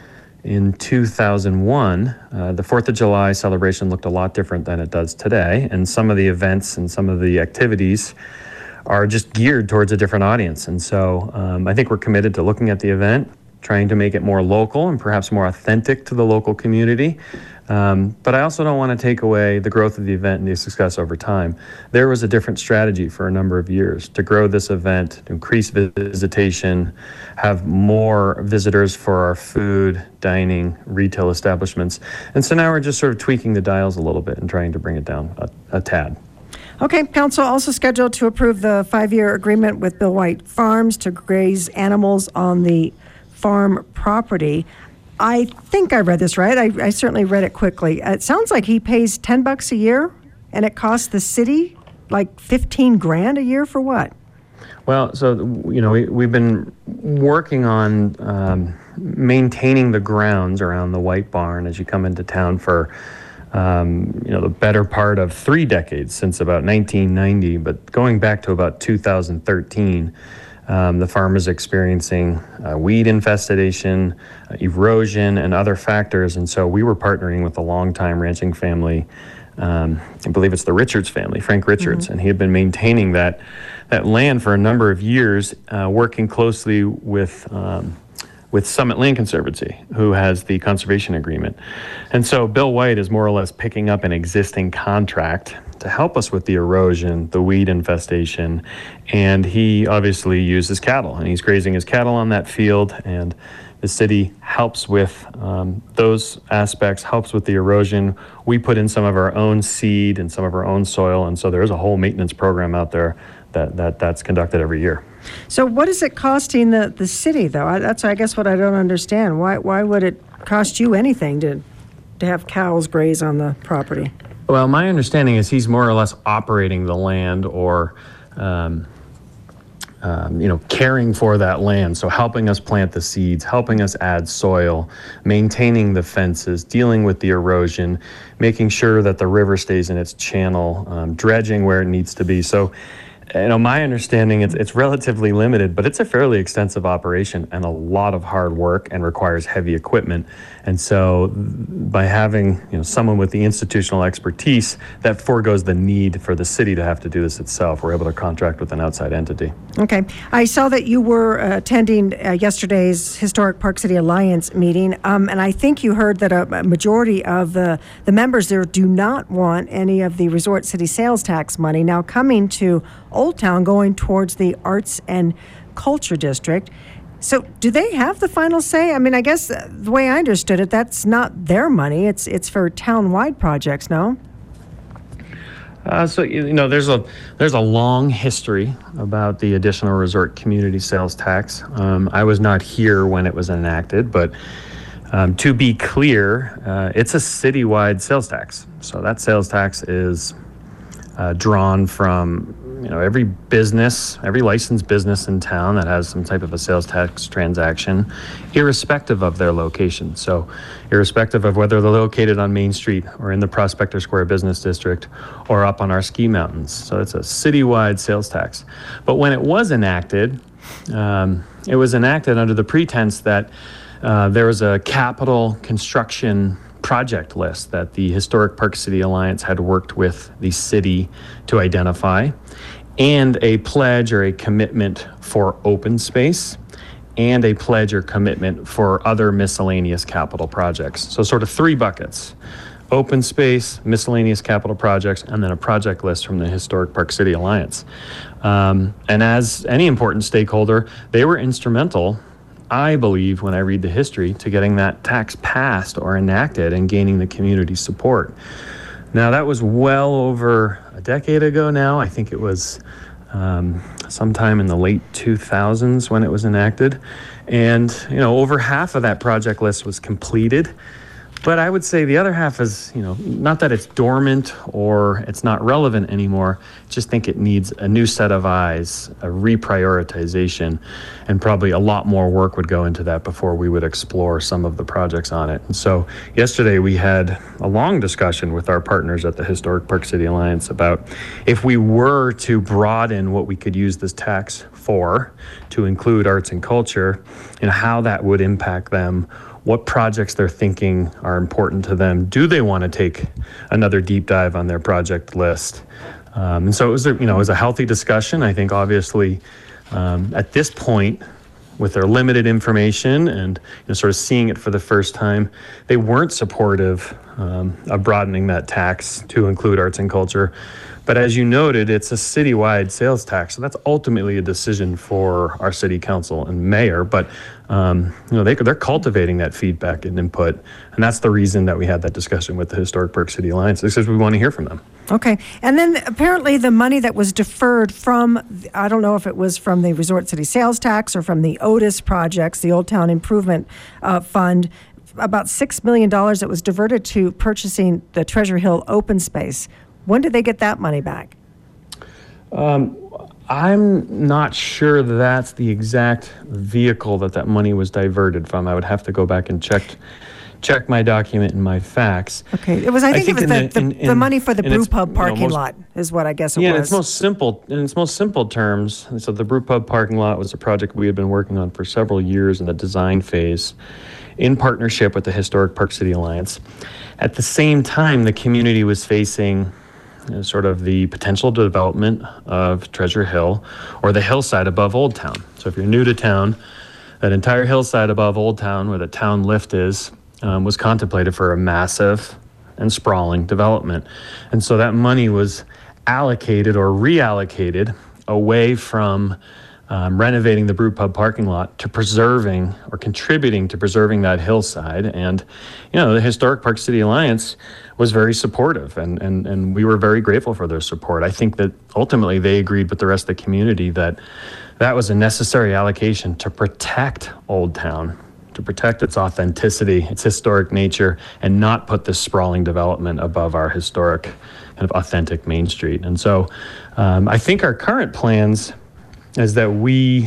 in two thousand one, uh, the fourth of July celebration looked a lot different than it does today. And some of the events and some of the activities are just geared towards a different audience. And so um, I think we're committed to looking at the event, trying to make it more local and perhaps more authentic to the local community. Um, but I also don't want to take away the growth of the event and the success over time. There was a different strategy for a number of years to grow this event, to increase visitation, have more visitors for our food, dining, retail establishments. And so now we're just sort of tweaking the dials a little bit and trying to bring it down a, a tad. Okay, council also scheduled to approve the five-year agreement with Bill White Farms to graze animals on the farm property. I think I read this right. I, I certainly read it quickly. It sounds like he pays ten bucks a year, and it costs the city like fifteen grand a year for what? Well, so, you know, we, we've been working on um, maintaining the grounds around the White Barn as you come into town for, um, you know, the better part of three decades, since about nineteen ninety, but going back to about two thousand thirteen. Um, the farm is experiencing uh, weed infestation, uh, erosion, and other factors. And so we were partnering with a longtime ranching family. Um, I believe it's the Richards family, Frank Richards, mm-hmm. and he had been maintaining that that land for a number of years, uh, working closely with um, with Summit Land Conservancy, who has the conservation agreement. And so Bill White is more or less picking up an existing contract to help us with the erosion, the weed infestation, and he obviously uses cattle, and he's grazing his cattle on that field, and the city helps with um, those aspects, helps with the erosion. We put in some of our own seed and some of our own soil, and so there's a whole maintenance program out there that, that that's conducted every year. So what is it costing the, the city, though? I, that's, I guess, what I don't understand. Why why would it cost you anything to to have cows graze on the property? Well, my understanding is he's more or less operating the land or, um, um, you know, caring for that land. So helping us plant the seeds, helping us add soil, maintaining the fences, dealing with the erosion, making sure that the river stays in its channel, um, dredging where it needs to be. So, you know, my understanding it's it's relatively limited, but it's a fairly extensive operation and a lot of hard work and requires heavy equipment. And so by having, you know, someone with the institutional expertise, that foregoes the need for the city to have to do this itself. We're able to contract with an outside entity. Okay. I saw that you were uh, attending uh, yesterday's Historic Park City Alliance meeting, um, and I think you heard that a, a majority of the, the members there do not want any of the Resort City sales tax money now coming to Old Town, going towards the Arts and Culture District. So do they have the final say? I mean, I guess the way I understood it, that's not their money. It's it's for town-wide projects, no? Uh, so, you know, there's a there's a long history about the additional resort community sales tax. Um, I was not here when it was enacted, but um, to be clear, uh, it's a citywide sales tax. So that sales tax is uh, drawn from, you know, every business, every licensed business in town that has some type of a sales tax transaction, irrespective of their location. So irrespective of whether they're located on Main Street or in the Prospector Square Business District or up on our ski mountains. So it's a citywide sales tax. But when it was enacted, um, it was enacted under the pretense that uh, there was a capital construction project list that the Historic Park City Alliance had worked with the city to identify. and a pledge or a commitment for open space, and a pledge or commitment for other miscellaneous capital projects. So sort of three buckets: open space, miscellaneous capital projects, and then a project list from the Historic Park City Alliance. Um, and as any important stakeholder, they were instrumental, I believe, when I read the history, to getting that tax passed or enacted and gaining the community's support. Now, that was well over a decade ago now. I think it was um, sometime in the late two thousands when it was enacted. And, you know, over half of that project list was completed. But I would say the other half is, you know, not that it's dormant or it's not relevant anymore. Just think it needs a new set of eyes, a reprioritization, and probably a lot more work would go into that before we would explore some of the projects on it. And so yesterday we had a long discussion with our partners at the Historic Park City Alliance about if we were to broaden what we could use this tax for to include arts and culture, and how that would impact them, what projects they're thinking are important to them. Do they want to take another deep dive on their project list? Um, and so it was, a, you know, it was a healthy discussion. I think obviously um, at this point, with their limited information and, you know, sort of seeing it for the first time, they weren't supportive um, of broadening that tax to include arts and culture. But as you noted, it's a citywide sales tax, so that's ultimately a decision for our city council and mayor. But um, you know, they, they're cultivating that feedback and input, and that's the reason that we had that discussion with the Historic Park City Alliance, because we want to hear from them. Okay, and then apparently the money that was deferred from, I don't know if it was from the Resort City Sales Tax or from the Otis projects, the Old Town Improvement uh, Fund, about six million dollars that was diverted to purchasing the Treasure Hill open space. When did they get that money back? Um, I'm not sure that's the exact vehicle that that money was diverted from. I would have to go back and check check my document and my facts. Okay, it was. I think, I think it was the, the, in, in, the money for the brew pub parking you know, most, lot is what I guess it yeah, was. Yeah, in its most simple, in its most simple terms. So the brew pub parking lot was a project we had been working on for several years in the design phase, in partnership with the Historic Park City Alliance. At the same time, the community was facing You know, sort of the potential development of Treasure Hill, or the hillside above Old Town. So if you're new to town, that entire hillside above Old Town, where the town lift is, um, was contemplated for a massive and sprawling development. And so that money was allocated or reallocated away from um, renovating the brew pub parking lot to preserving or contributing to preserving that hillside. And, you know, the Historic Park City Alliance was very supportive, and, and, and we were very grateful for their support. I think that ultimately they agreed with the rest of the community that that was a necessary allocation to protect Old Town, to protect its authenticity, its historic nature, and not put this sprawling development above our historic kind of authentic Main Street. And so um, I think our current plans is that we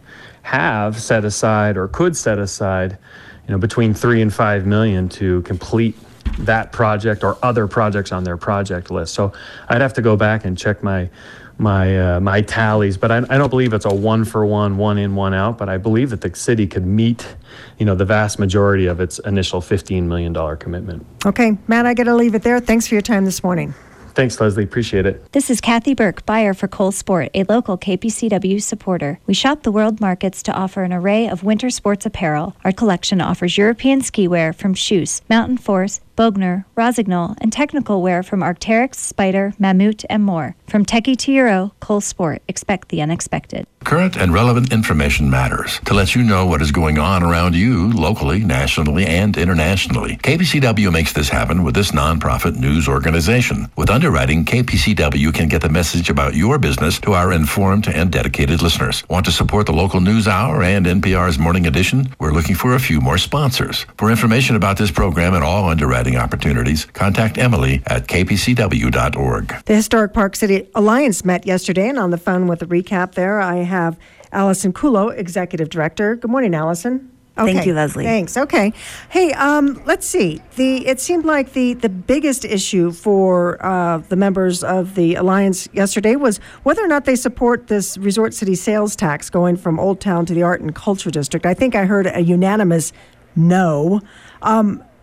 have set aside, or could set aside, you know, between three and five million to complete that project or other projects on their project list. So I'd have to go back and check my my uh, my tallies, but I, I don't believe it's a one for one, one in, one out. But I believe that the city could meet, you know, the vast majority of its initial fifteen million dollars commitment. Okay, Matt, I got to leave it there. Thanks for your time this morning. Thanks, Leslie. Appreciate it. This is Kathy Burke, buyer for Cole Sport, a local K P C W supporter. We shop the world markets to offer an array of winter sports apparel. Our collection offers European ski wear from Shoes, Mountain Force, Bogner, Rosignol, and technical wear from Arc'teryx, Spyder, Mammut, and more. From techie to Euro, Cole Sport. Expect the unexpected. Current and relevant information matters to let you know what is going on around you locally, nationally, and internationally. K P C W makes this happen with this nonprofit news organization. With underwriting, K P C W can get the message about your business to our informed and dedicated listeners. Want to support the local news hour and N P R's morning edition? We're looking for a few more sponsors. For information about this program and all underwriting opportunities, contact Emily at k p c w dot org. The Historic Park City Alliance met yesterday, and on the phone with a recap there, I have Allison Kulo, Executive Director. Good morning, Allison. Okay. Thank you, Leslie. Thanks. Okay. Hey, um, let's see. The it seemed like the, the biggest issue for uh, the members of the Alliance yesterday was whether or not they support this Resort City sales tax going from Old Town to the Art and Culture District. I think I heard a unanimous no. Um,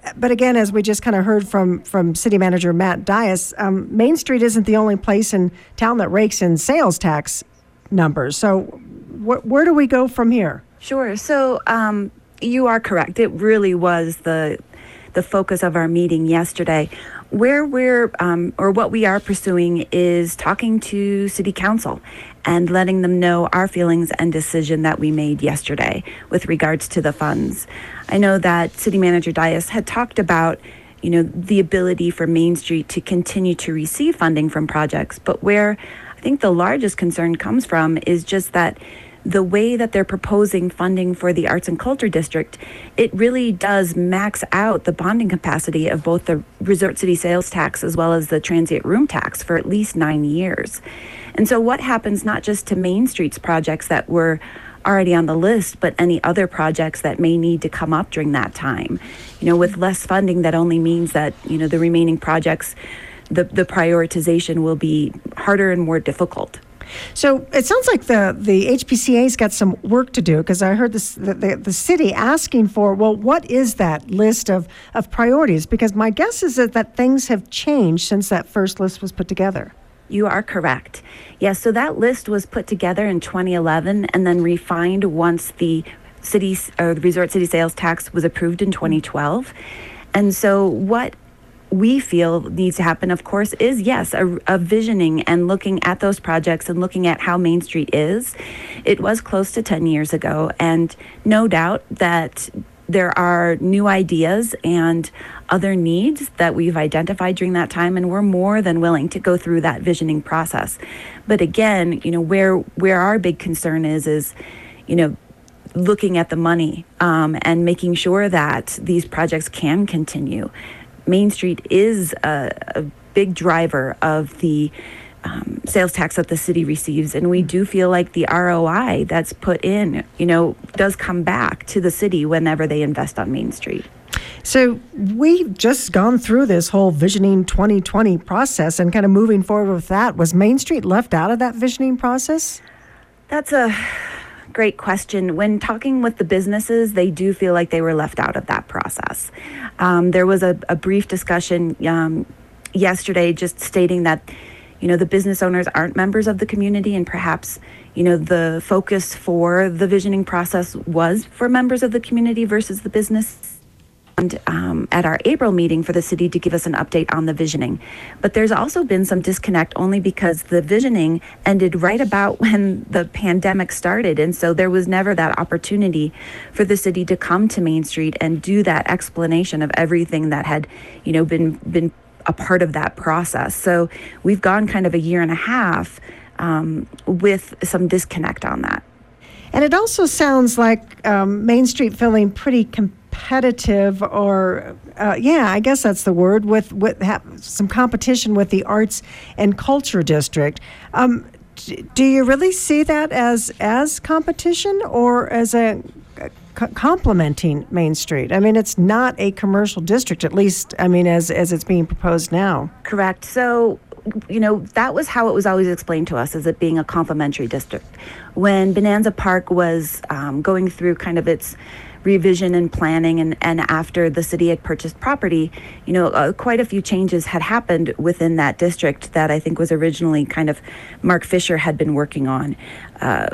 but again, as we just kind of heard from, from City Manager Matt Dias, um, Main Street isn't the only place in town that rakes in sales tax numbers. So wh- where do we go from here? Sure. So um, you are correct. It really was the the focus of our meeting yesterday. Where we're, um, or what we are pursuing is talking to City Council and letting them know our feelings and decision that we made yesterday with regards to the funds. I know that City Manager Dias had talked about, you know, the ability for Main Street to continue to receive funding from projects, but where I think the largest concern comes from is just that the way that they're proposing funding for the Arts and Culture District, it really does max out the bonding capacity of both the Resort City sales tax as well as the transient room tax for at least nine years. And so what happens not just to Main Street's projects that were already on the list, but any other projects that may need to come up during that time? You know, with less funding, that only means that, you know, the remaining projects, the, the prioritization will be harder and more difficult. So it sounds like the, the H P C A's got some work to do, because I heard this, the, the, the city asking for, well, what is that list of, of priorities? Because my guess is that, that things have changed since that first list was put together. You are correct. Yes, so that list was put together in twenty eleven and then refined once the city or the Resort City sales tax was approved in twenty twelve. And so what we feel needs to happen, of course, is, yes, a, a visioning and looking at those projects and looking at how Main Street is. It was close to ten years ago, and no doubt that there are new ideas and other needs that we've identified during that time, and we're more than willing to go through that visioning process. But again, you know, where where our big concern is, is, you know, looking at the money um, and making sure that these projects can continue. Main Street is a, a big driver of the um, sales tax that the city receives, and we do feel like the R O I that's put in, you know, does come back to the city whenever they invest on Main Street. So we've just gone through this whole Visioning twenty twenty process and kind of moving forward with that. Was Main Street left out of that visioning process? That's a great question. When talking with the businesses, they do feel like they were left out of that process. Um, there was a, a brief discussion um, yesterday just stating that, you know, the business owners aren't members of the community, and perhaps, you know, the focus for the visioning process was for members of the community versus the business. And um, at our April meeting for the city to give us an update on the visioning. But there's also been some disconnect only because the visioning ended right about when the pandemic started. And so there was never that opportunity for the city to come to Main Street and do that explanation of everything that had, you know, been been a part of that process. So we've gone kind of a year and a half um, with some disconnect on that. And it also sounds like um, Main Street feeling pretty competitive, or uh, yeah, I guess that's the word, with with ha- some competition with the Arts and Culture District. Um, d- do you really see that as as competition or as a c- complementing Main Street? I mean, it's not a commercial district, at least, I mean, as as it's being proposed now. Correct. So, you know, that was how it was always explained to us, as it being a complementary district. When Bonanza Park was um, going through kind of its revision and planning, and, and after the city had purchased property, you know, uh, quite a few changes had happened within that district that I think was originally kind of Mark Fisher had been working on. Uh,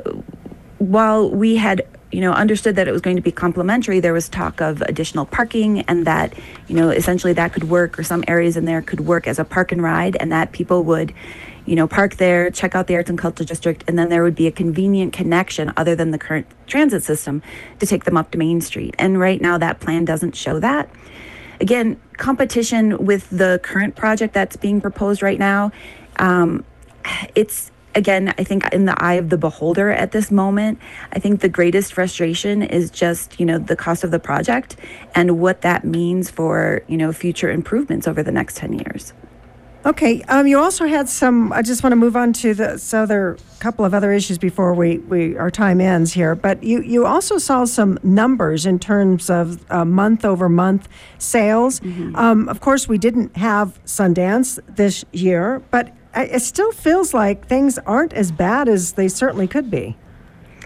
while we had, you know, understood that it was going to be complementary, there was talk of additional parking, and that, you know, essentially that could work, or some areas in there could work as a park and ride, and that people would, you know, park there, check out the Arts and Culture District, and then there would be a convenient connection other than the current transit system to take them up to Main Street. And right now that plan doesn't show that. Again, competition with the current project that's being proposed right now, um, it's, again, I think in the eye of the beholder at this moment. I think the greatest frustration is just, you know, the cost of the project and what that means for, you know, future improvements over the next ten years. Okay. Um, you also had some, I just want to move on to the other couple of other issues before we, we our time ends here. But you, you also saw some numbers in terms of uh, month over month sales. Mm-hmm. Um, of course, we didn't have Sundance this year, but it still feels like things aren't as bad as they certainly could be.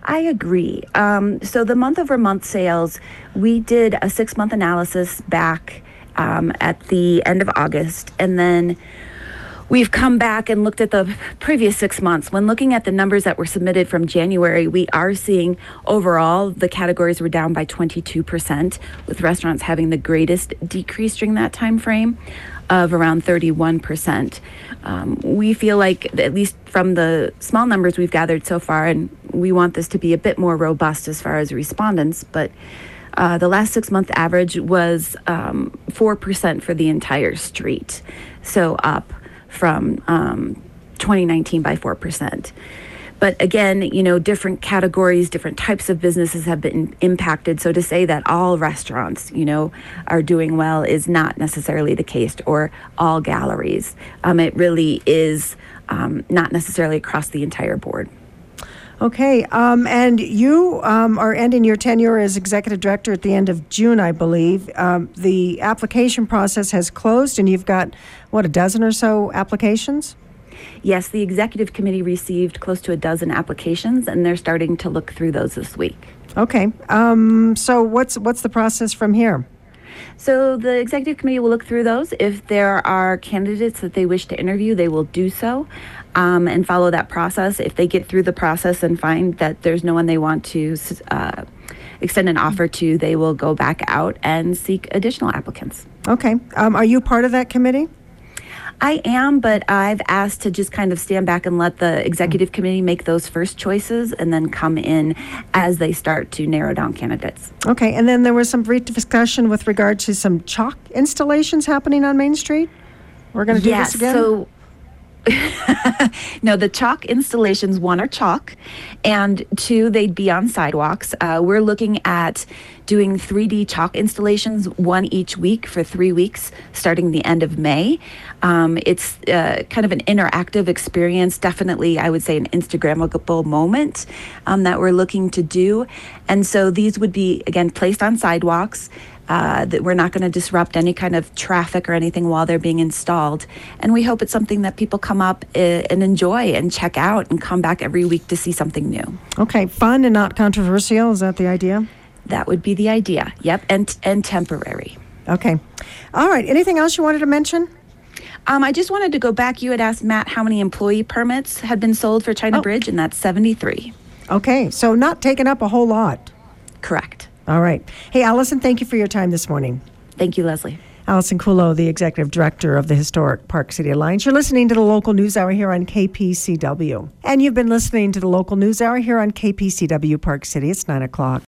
I agree. Um, so the month-over-month sales, we did a six-month analysis back um, at the end of August, and then we've come back and looked at the previous six months. When looking at the numbers that were submitted from January, we are seeing overall the categories were down by twenty-two percent, with restaurants having the greatest decrease during that time frame of around thirty-one percent. Um, we feel like, at least from the small numbers we've gathered so far, and we want this to be a bit more robust as far as respondents, but uh, the last six-month average was um, four percent for the entire street, so up from um, twenty nineteen by four percent. But again, you know, different categories, different types of businesses have been impacted. So to say that all restaurants, you know, are doing well is not necessarily the case, or all galleries. Um, it really is um, not necessarily across the entire board. Okay, um, and you um, are ending your tenure as executive director at the end of June, I believe. Um, the application process has closed, and you've got, what, a dozen or so applications? Yes, the executive committee received close to a dozen applications, and they're starting to look through those this week. Okay, um, so what's what's the process from here? So the executive committee will look through those. If there are candidates that they wish to interview, they will do so um, and follow that process. If they get through the process and find that there's no one they want to uh, extend an offer to, they will go back out and seek additional applicants. Okay, um, are you part of that committee? I am, but I've asked to just kind of stand back and let the executive committee make those first choices and then come in as they start to narrow down candidates. Okay, and then there was some brief discussion with regard to some chalk installations happening on Main Street. We're going to do yes, this again? So no, the chalk installations, one are chalk, and two, they'd be on sidewalks. Uh, we're looking at doing three D chalk installations, one each week for three weeks, starting the end of May. Um, it's uh, kind of an interactive experience, definitely, I would say, an Instagrammable moment um, that we're looking to do. And so these would be, again, placed on sidewalks. Uh, that we're not going to disrupt any kind of traffic or anything while they're being installed. And we hope it's something that people come up uh, and enjoy and check out and come back every week to see something new. Okay, fun and not controversial, is that the idea? That would be the idea, yep, and and temporary. Okay. All right, anything else you wanted to mention? Um, I just wanted to go back. You had asked Matt how many employee permits had been sold for China oh. Bridge, and that's seventy-three. Okay, so not taking up a whole lot. Correct. All right. Hey, Allison, thank you for your time this morning. Thank you, Leslie. Allison Kulo, the Executive Director of the Historic Park City Alliance. You're listening to the Local News Hour here on K P C W. And you've been listening to the Local News Hour here on K P C W Park City. It's nine o'clock.